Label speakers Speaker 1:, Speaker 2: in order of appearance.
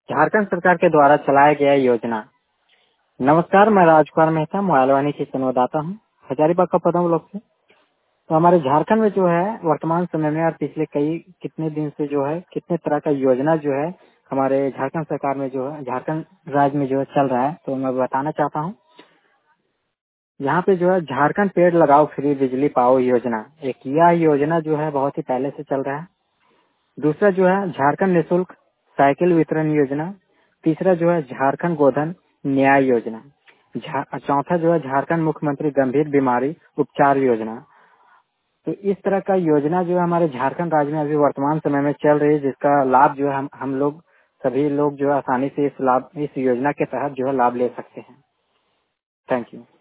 Speaker 1: झारखंड सरकार के द्वारा चलाया गया योजना। नमस्कार, मैं राजकुमार मेहता मोबाइलवाणी से संवाददाता हूँ हजारीबाग का पदम ब्लॉक से। तो हमारे झारखंड में जो है वर्तमान समय में और पिछले कितने दिन से जो है कितने तरह का योजना जो है हमारे झारखंड सरकार में जो है झारखंड राज्य में जो है चल रहा है, तो मैं बताना चाहता हूँ। यहाँ पे जो है झारखंड पेड़ लगाओ फ्री बिजली पाओ योजना, एक यह योजना जो है बहुत ही पहले से चल रहा है। दूसरा जो है झारखंड निःशुल्क साइकिल वितरण योजना। तीसरा जो है झारखंड गोधन न्याय योजना। चौथा जो है झारखंड मुख्यमंत्री गंभीर बीमारी उपचार योजना। तो इस तरह का योजना जो है हमारे झारखंड राज्य में अभी वर्तमान समय में चल रही है, जिसका लाभ जो है हम लोग सभी लोग जो है आसानी से इस योजना के तहत जो है लाभ ले सकते हैं। Thank you.